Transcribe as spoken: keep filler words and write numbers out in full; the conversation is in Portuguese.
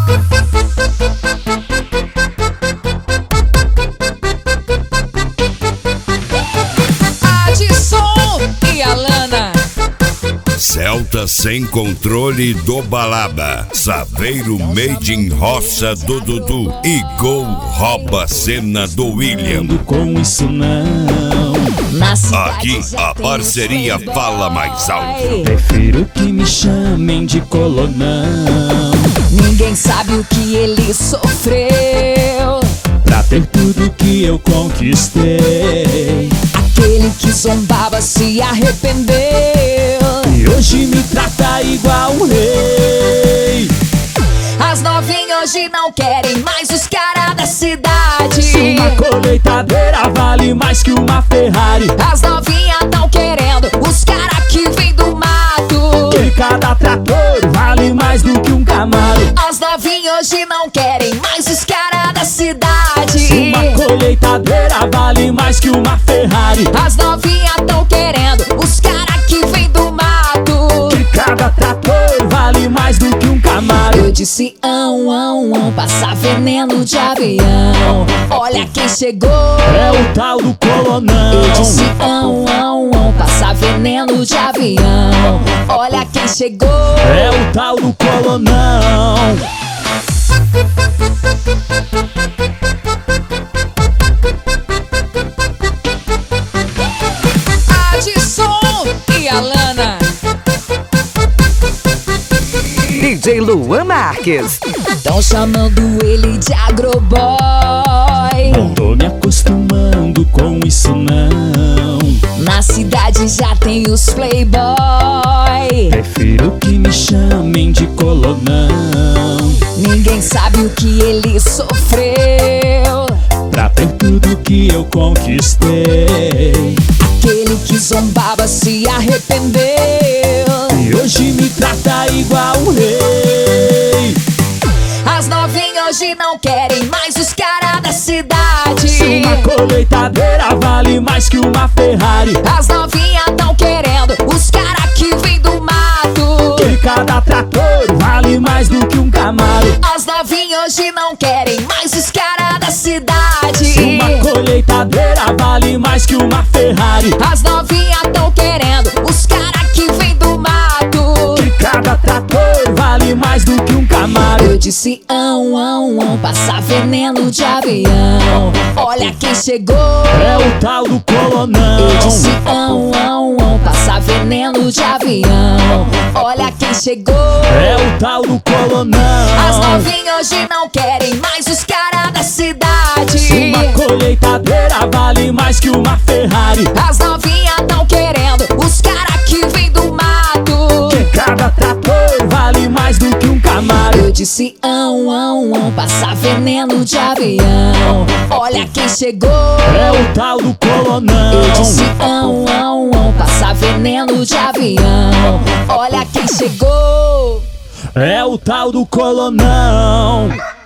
Adson e Alana. Celta sem controle do Balaba, Saveiro made in roça do Dudu e Gol rouba cena do William. Com isso não. Aqui a parceria fala mais alto. Prefiro que me chamem de colonão. Ninguém sabe o que ele sofreu Pra ter tudo que eu conquistei. Aquele que zombava se arrependeu E hoje me trata igual um rei. As novinhas hoje não querem mais os caras da cidade. Uma colheitadeira vale mais que uma Ferrari. As novinhas tão querendo os caras que vem do mato. Que cada trator vale mais do que um Camaro. As novinhas hoje não querem mais os caras da cidade. Uma colheitadeira vale mais que uma Ferrari. As novinhas tão querendo os caras que vem do mato. Que cada trator vale mais do que um Camaro. Eu disse ão, ão, ão, passar veneno de avião. Olha quem chegou, é o tal do colonão. Eu disse ão, ão, ão, passar veneno de avião. Olha quem chegou, é o tal do colonão. Adson e Alana. D J Luan Marques. Tão chamando ele de agroboy. Não tô me acostumando com isso não. Na cidade já tem os playboy. Prefiro que me chamem de colonão. Ninguém sabe o que ele sofreu Pra ter tudo que eu conquistei. Aquele que zombava se arrependeu E hoje me trata igual um rei. As novinhas hoje não querem mais os caras da cidade. Uma colheitadeira vale mais que uma Ferrari. As novinhas tão querendo os caras que vem do mato. Que cada trator vale mais do que um Camaro. As novinhas hoje não querem mais os caras da cidade. Uma colheitadeira vale mais que uma Ferrari. As novinhas tão querendo os caras que vem do mato. Que cada trator vale mais do que um Camaro. Eu disse ão, ão, ão, passar veneno de avião. Olha quem chegou, é o tal do colonão. Eu disse ão, ão, ão, passar veneno de avião. Olha quem chegou, é o tal do colonão. As novinhas hoje não querem mais os caras da cidade. Uma colheitadeira vale mais que uma Ferrari. As novinhas tão querendo os caras que vem do mato. Que cada trator vale mais do que um Camaro. Eu disse ão, ão, ão, passar veneno de avião. Olha quem chegou, é o tal do colonão. Eu disse ão, ão, ão, passar veneno de avião. Olha quem chegou, é o tal do colonão.